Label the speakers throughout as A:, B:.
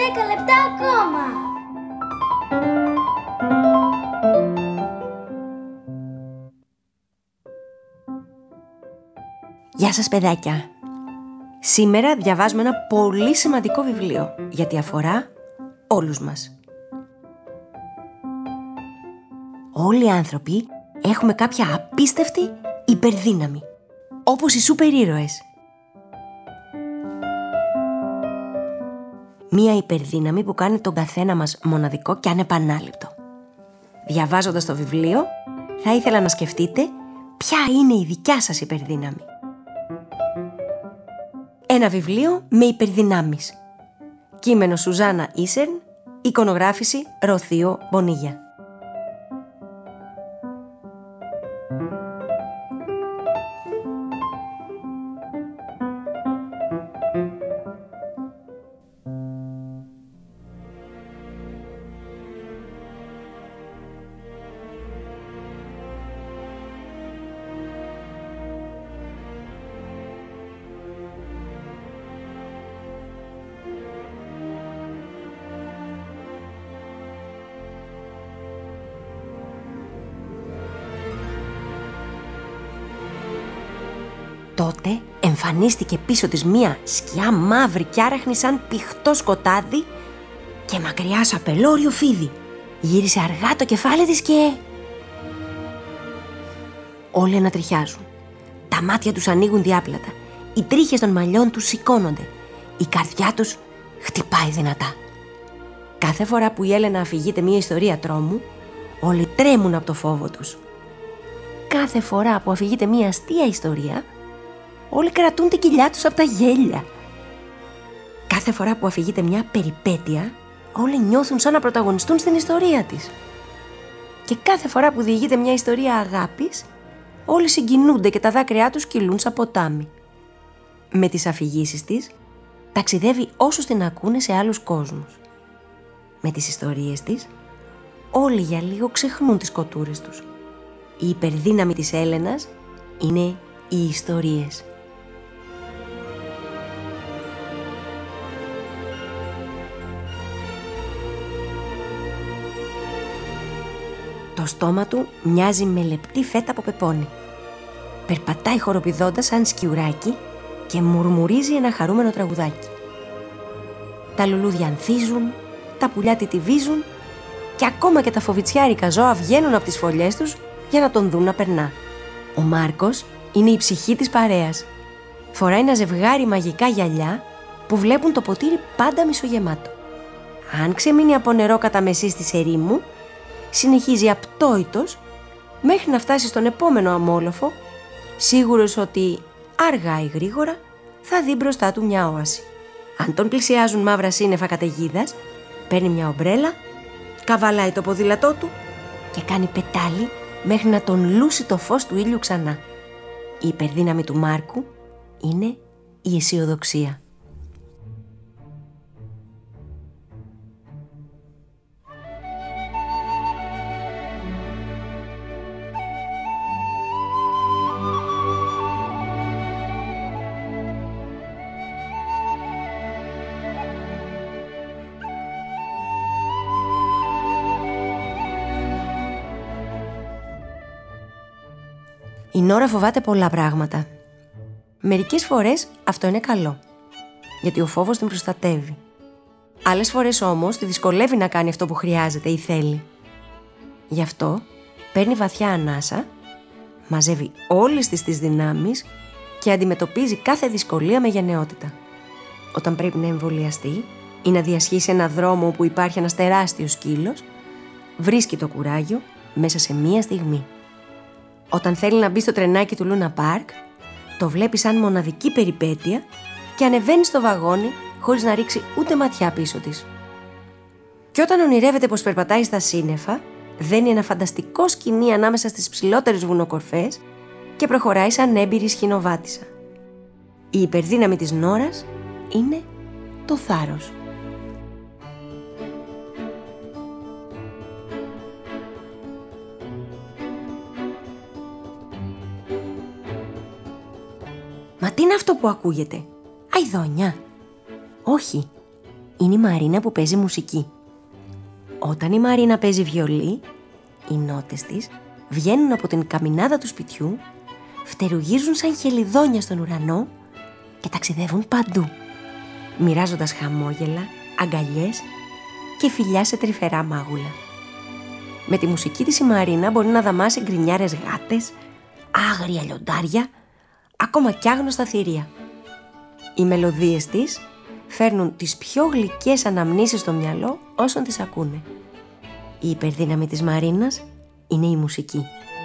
A: 10 λεπτά ακόμα.
B: Γεια σας παιδάκια. Σήμερα διαβάζουμε ένα πολύ σημαντικό βιβλίο, γιατί αφορά όλους μας. Όλοι οι άνθρωποι έχουμε κάποια απίστευτη υπερδύναμη, όπως οι σούπερ ήρωες. Μία υπερδύναμη που κάνει τον καθένα μας μοναδικό και ανεπανάληπτο. Διαβάζοντας το βιβλίο, θα ήθελα να σκεφτείτε ποια είναι η δικιά σας υπερδύναμη. Ένα βιβλίο με υπερδυνάμεις. Κείμενο Σουζάννα Ίσερν, εικονογράφηση Ροθείο Μπονίγια. Τότε εμφανίστηκε πίσω της μία σκιά μαύρη κι άραχνη σαν πηχτό σκοτάδι και μακριά σαν πελώριο φίδι. Γύρισε αργά το κεφάλι της και... Όλοι ανατριχιάζουν. Τα μάτια τους ανοίγουν διάπλατα. Οι τρίχες των μαλλιών τους σηκώνονται. Η καρδιά τους χτυπάει δυνατά. Κάθε φορά που η Έλενα αφηγείται μία ιστορία τρόμου, όλοι τρέμουν από το φόβο τους. Κάθε φορά που αφηγείται μία αστεία ιστορία, όλοι κρατούν την κοιλιά τους από τα γέλια. Κάθε φορά που αφηγείται μια περιπέτεια, όλοι νιώθουν σαν να πρωταγωνιστούν στην ιστορία της. Και κάθε φορά που διηγείται μια ιστορία αγάπης, όλοι συγκινούνται και τα δάκρυά τους κυλούν σαν ποτάμι. Με τις αφηγήσεις της, ταξιδεύει όσους την ακούνε σε άλλους κόσμους. Με τις ιστορίες της, όλοι για λίγο ξεχνούν τις κοτούρες τους. Η υπερδύναμη της Έλενας είναι οι ιστορίες. Το στόμα του μοιάζει με λεπτή φέτα από πεπόνι. Περπατάει χοροπηδώντας σαν σκιουράκι και μουρμουρίζει ένα χαρούμενο τραγουδάκι. Τα λουλούδια ανθίζουν, τα πουλιά τιτιβίζουν και ακόμα και τα φοβιτσιάρικα ζώα βγαίνουν από τις φωλιές τους για να τον δουν να περνά. Ο Μάρκος είναι η ψυχή της παρέας. Φοράει ένα ζευγάρι μαγικά γυαλιά που βλέπουν το ποτήρι πάντα μισογεμάτο. Αν ξεμείνει από νερό κατά μεσής της ερήμου, συνεχίζει απτόητος μέχρι να φτάσει στον επόμενο αμόλοφο, σίγουρος ότι αργά ή γρήγορα θα δει μπροστά του μια όαση. Αν τον πλησιάζουν μαύρα σύννεφα καταιγίδας, παίρνει μια ομπρέλα, καβαλάει το ποδήλατό του και κάνει πετάλι μέχρι να τον λούσει το φως του ήλιου ξανά. Η υπερδύναμη του Μάρκου είναι η αισιοδοξία. Η Νόρα φοβάται πολλά πράγματα. Μερικές φορές αυτό είναι καλό, γιατί ο φόβος την προστατεύει. Άλλες φορές όμως τη δυσκολεύει να κάνει αυτό που χρειάζεται ή θέλει. Γι' αυτό παίρνει βαθιά ανάσα, μαζεύει όλες τις δυνάμεις και αντιμετωπίζει κάθε δυσκολία με γενναιότητα. Όταν πρέπει να εμβολιαστεί ή να διασχίσει ένα δρόμο όπου υπάρχει ένας τεράστιος σκύλος, βρίσκει το κουράγιο μέσα σε μία στιγμή. Όταν θέλει να μπει στο τρενάκι του Λούνα Πάρκ, το βλέπει σαν μοναδική περιπέτεια και ανεβαίνει στο βαγόνι χωρίς να ρίξει ούτε ματιά πίσω της. Και όταν ονειρεύεται πως περπατάει στα σύννεφα, δένει ένα φανταστικό σκηνή ανάμεσα στις ψηλότερες βουνοκορφές και προχωράει σαν έμπειρη σχηνοβάτισσα. Η υπερδύναμη της Νόρας είναι το θάρρος. Μα τι είναι αυτό που ακούγεται? Αηδόνια? Όχι, είναι η Μαρίνα που παίζει μουσική. Όταν η Μαρίνα παίζει βιολί, οι νότες της βγαίνουν από την καμινάδα του σπιτιού, φτερουγίζουν σαν χελιδόνια στον ουρανό και ταξιδεύουν παντού, μοιράζοντας χαμόγελα, αγκαλιές και φιλιά σε τρυφερά μάγουλα. Με τη μουσική της η Μαρίνα μπορεί να δαμάσει γκρινιάρες γάτες, άγρια λιοντάρια, ακόμα κι άγνωστα θηρία. Οι μελωδίες της φέρνουν τις πιο γλυκές αναμνήσεις στο μυαλό όσων τις ακούνε. Η υπερδύναμη της Μαρίνας είναι η μουσική.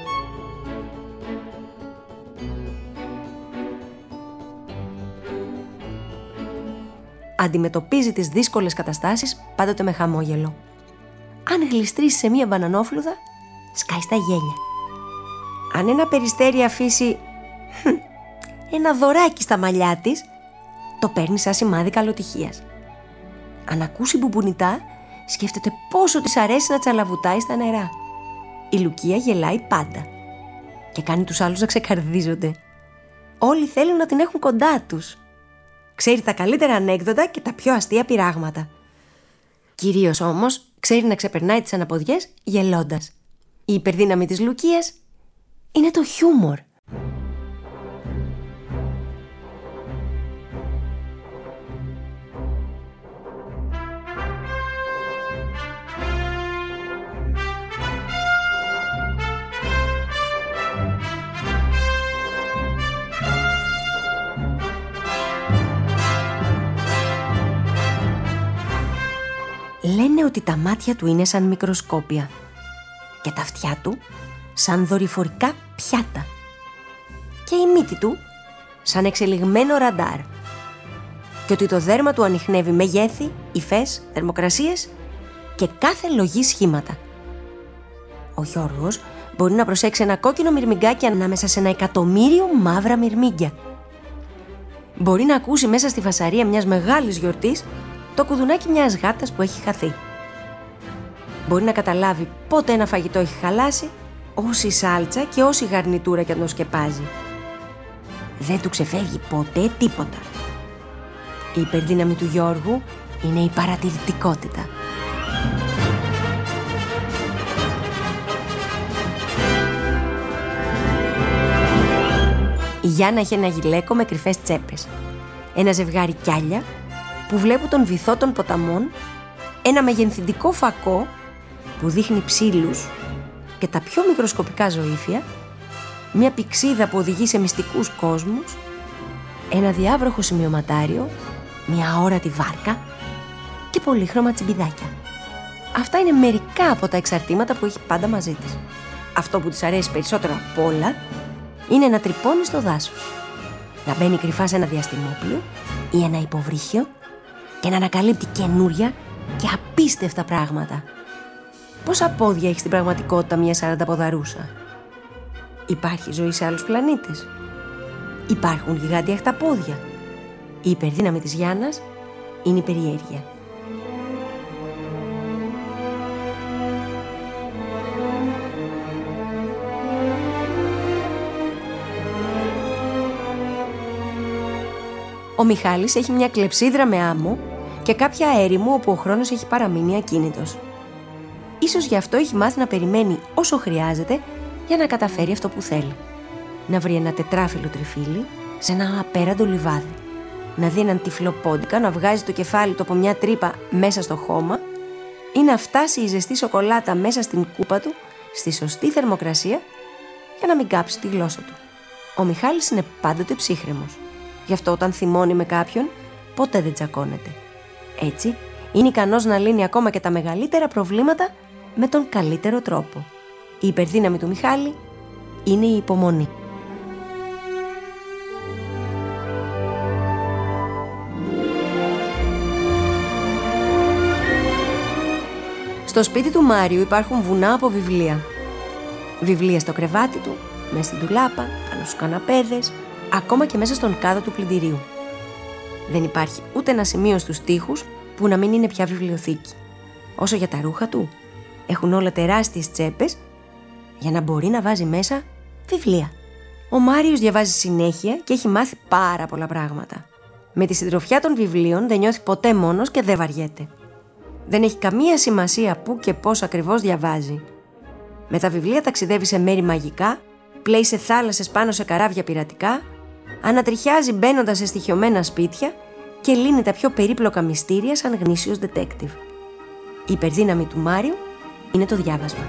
B: Αντιμετωπίζει τις δύσκολες καταστάσεις πάντοτε με χαμόγελο. Αν γλιστρήσει σε μία μπανανόφλουδα, σκάει στα γέλια. Αν ένα περιστέρι αφήσει ένα δωράκι στα μαλλιά της, το παίρνει σαν σημάδι καλοτυχίας. Αν ακούσει μπουμπουνιτά, σκέφτεται πόσο της αρέσει να τσαλαβουτάει στα νερά. Η Λουκία γελάει πάντα και κάνει τους άλλους να ξεκαρδίζονται. Όλοι θέλουν να την έχουν κοντά τους. Ξέρει τα καλύτερα ανέκδοτα και τα πιο αστεία πειράγματα. Κυρίως όμως ξέρει να ξεπερνάει τις αναποδιές γελώντας. Η υπερδύναμη της Λουκίας είναι το χιούμορ. Λένε ότι τα μάτια του είναι σαν μικροσκόπια και τα αυτιά του σαν δορυφορικά πιάτα και η μύτη του σαν εξελιγμένο ραντάρ και ότι το δέρμα του ανιχνεύει μεγέθη, υφές, θερμοκρασίες και κάθε λογή σχήματα. Ο Γιώργος μπορεί να προσέξει ένα κόκκινο μυρμηγκάκι ανάμεσα σε 1.000.000 μαύρα μυρμήγκια. Μπορεί να ακούσει μέσα στη φασαρία μιας μεγάλης γιορτής το κουδουνάκι μιας γάτας που έχει χαθεί. Μπορεί να καταλάβει πότε ένα φαγητό έχει χαλάσει, όση σάλτσα και όση γαρνιτούρα και αν το σκεπάζει. Δεν του ξεφεύγει ποτέ τίποτα. Η υπερδύναμη του Γιώργου είναι η παρατηρητικότητα. Η Γιάννα έχει ένα γυλαίκο με κρυφές τσέπες, ένα ζευγάρι κιάλια που βλέπουν τον βυθό των ποταμών, ένα μεγενθυντικό φακό που δείχνει ψήλους και τα πιο μικροσκοπικά ζωήφια, μια πηξίδα που οδηγεί σε μυστικούς κόσμους, ένα διάβροχο σημειωματάριο, μια αόρατη βάρκα και πολύχρωμα τσιμπιδάκια. Αυτά είναι μερικά από τα εξαρτήματα που έχει πάντα μαζί της. Αυτό που της αρέσει περισσότερο απ' όλα είναι να τρυπώνει στο δάσος, να μπαίνει κρυφά σε ένα διαστημόπλιο ή ένα υποβρύχιο και να ανακαλύπτει καινούρια και απίστευτα πράγματα. Πόσα πόδια έχει στην πραγματικότητα μια 40ποδαρούσα? Υπάρχει ζωή σε άλλους πλανήτες? Υπάρχουν γιγάντια χταπόδια? Η υπερδύναμη της Γιάννας είναι η περιέργεια. Ο Μιχάλης έχει μια κλεψίδρα με άμμο και κάποια έρημο όπου ο χρόνος έχει παραμείνει ακίνητος. Ίσως γι' αυτό έχει μάθει να περιμένει όσο χρειάζεται για να καταφέρει αυτό που θέλει. Να βρει ένα τετράφυλλο τριφύλι σε ένα απέραντο λιβάδι. Να δει έναν τυφλοπόντικα να βγάζει το κεφάλι του από μια τρύπα μέσα στο χώμα ή να φτάσει η ζεστή σοκολάτα μέσα στην κούπα του στη σωστή θερμοκρασία για να μην κάψει τη γλώσσα του. Ο Μιχάλης είναι πάντοτε ψύχρεμος. Γι' αυτό όταν θυμώνει με κάποιον ποτέ δεν τσακώνεται. Έτσι είναι ικανός να λύνει ακόμα και τα μεγαλύτερα προβλήματα με τον καλύτερο τρόπο. Η υπερδύναμη του Μιχάλη είναι η υπομονή. Στο σπίτι του Μάριου υπάρχουν βουνά από βιβλία. Βιβλία στο κρεβάτι του, μέσα στην ντουλάπα, πάνω στους καναπέδες, ακόμα και μέσα στον κάδο του πλυντηρίου. Δεν υπάρχει ούτε ένα σημείο στους τοίχους που να μην είναι πια βιβλιοθήκη. Όσο για τα ρούχα του, έχουν όλα τεράστιες τσέπες για να μπορεί να βάζει μέσα βιβλία. Ο Μάριος διαβάζει συνέχεια και έχει μάθει πάρα πολλά πράγματα. Με τη συντροφιά των βιβλίων δεν νιώθει ποτέ μόνος και δεν βαριέται. Δεν έχει καμία σημασία πού και πώς ακριβώς διαβάζει. Με τα βιβλία ταξιδεύει σε μέρη μαγικά, πλέει σε θάλασσες πάνω σε καράβια πειρατικά, ανατριχιάζει μπαίνοντας σε στοιχειωμένα σπίτια και λύνει τα πιο περίπλοκα μυστήρια σαν γνήσιος detective. Η υπερδύναμη του Μάριου είναι το διάβασμα.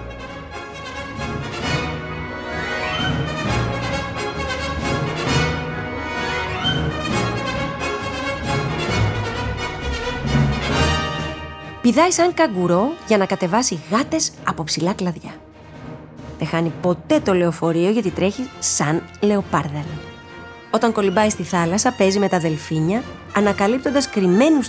B: Πηδάει σαν καγκουρό για να κατεβάσει γάτες από ψηλά κλαδιά. Δεν χάνει ποτέ το λεωφορείο γιατί τρέχει σαν λεοπάρδαλο. Όταν κολυμπάει στη θάλασσα παίζει με τα δελφίνια, ανακαλύπτοντας κρυμμένους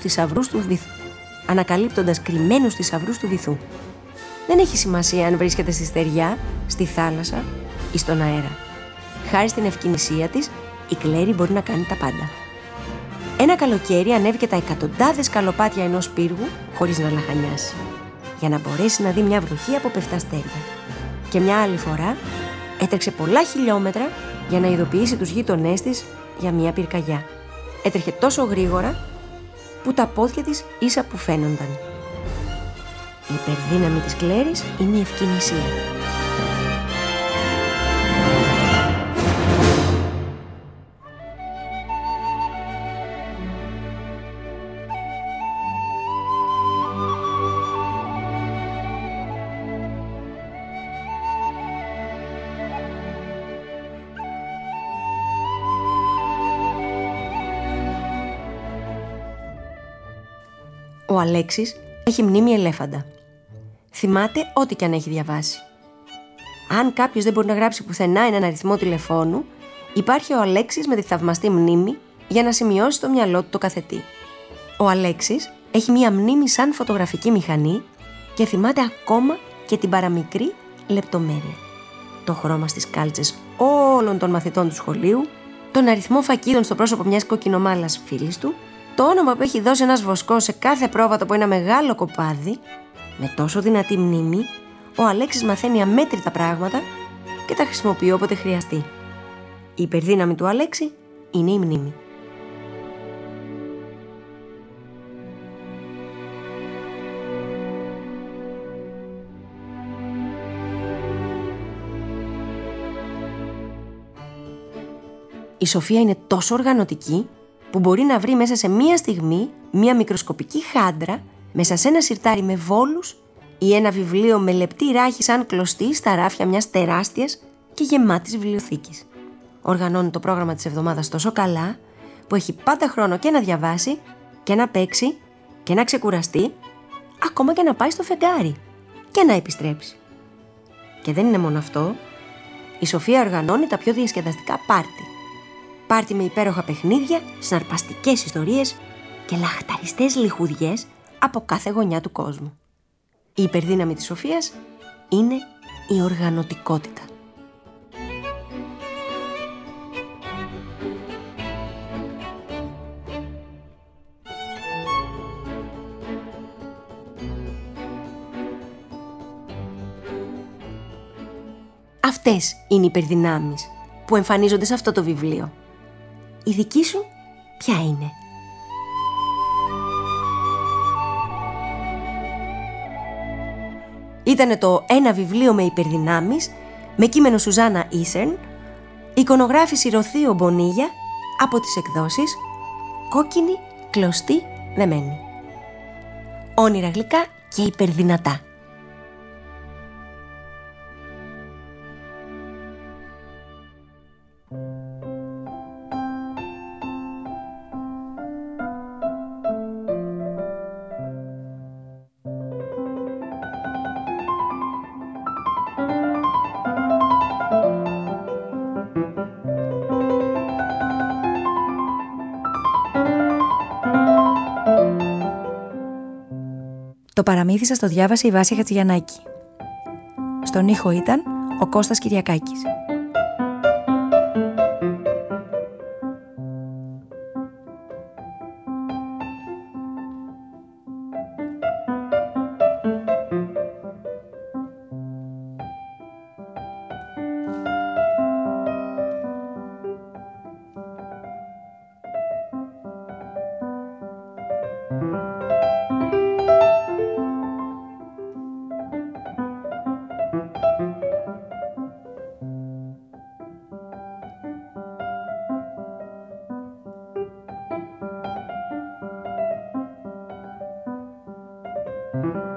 B: θησαυρούς του βυθού. Δεν έχει σημασία αν βρίσκεται στη στεριά, στη θάλασσα ή στον αέρα. Χάρη στην ευκινησία της, η Κλέρι μπορεί να κάνει τα πάντα. Ένα καλοκαίρι ανέβηκε τα εκατοντάδες σκαλοπάτια ενός πύργου χωρίς να λαχανιάσει, για να μπορέσει να δει μια βροχή από πεφτά αστέρια. Και μια άλλη φορά έτρεξε πολλά χιλιόμετρα για να ειδοποιήσει τους γείτονές της για μια πυρκαγιά. Έτρεχε τόσο γρήγορα που τα πόδια της ίσα που φαίνονταν. Η υπερδύναμη της Κλέρης είναι η ευκινησία. Ο Αλέξης έχει μνήμη ελέφαντα. Θυμάται ό,τι και αν έχει διαβάσει. Αν κάποιος δεν μπορεί να γράψει πουθενά έναν αριθμό τηλεφώνου, υπάρχει ο Αλέξης με τη θαυμαστή μνήμη για να σημειώσει στο μυαλό του το καθετή. Ο Αλέξης έχει μία μνήμη σαν φωτογραφική μηχανή και θυμάται ακόμα και την παραμικρή λεπτομέρεια. Το χρώμα στις κάλτσες όλων των μαθητών του σχολείου, τον αριθμό φακίδων στο πρόσωπο μιας κοκκινομάλας φίλης του, το όνομα που έχει δώσει ένας βοσκός σε κάθε πρόβατο από ένα μεγάλο κοπάδι. Με τόσο δυνατή μνήμη, ο Αλέξης μαθαίνει αμέτρητα πράγματα και τα χρησιμοποιεί όποτε χρειαστεί. Η υπερδύναμη του Αλέξη είναι η μνήμη. Η Σοφία είναι τόσο οργανωτική που μπορεί να βρει μέσα σε μία στιγμή μία μικροσκοπική χάντρα μέσα σε ένα σιρτάρι με βόλους ή ένα βιβλίο με λεπτή ράχη σαν κλωστή στα ράφια μιας τεράστιας και γεμάτης βιβλιοθήκης. Οργανώνει το πρόγραμμα της εβδομάδας τόσο καλά που έχει πάντα χρόνο και να διαβάσει και να παίξει και να ξεκουραστεί, ακόμα και να πάει στο φεγγάρι και να επιστρέψει. Και δεν είναι μόνο αυτό, η Σοφία οργανώνει τα πιο διασκεδαστικά πάρτι. Πάρτι με υπέροχα παιχνίδια, συναρπαστικές ιστορίες και λαχταριστές λιχουδιές από κάθε γωνιά του κόσμου. Η υπερδύναμη της Σοφίας είναι η οργανωτικότητα. Αυτές είναι οι υπερδυνάμεις που εμφανίζονται σε αυτό το βιβλίο. Η δική σου ποια είναι? Ήτανε το «Ένα βιβλίο με υπερδυνάμεις» με κείμενο Σουζάννα Ίσερν, εικονογράφηση Ροθείο Μπονίγια από τις εκδόσεις Κόκκινη Κλωστή Δεμένη. Όνειρα γλυκά και υπερδυνατά.
A: Το παραμύθι σας το διάβασε η Βάσια Χατζηγιαννάκη. Στον ήχο ήταν ο Κώστας Κυριακάκης. Thank you.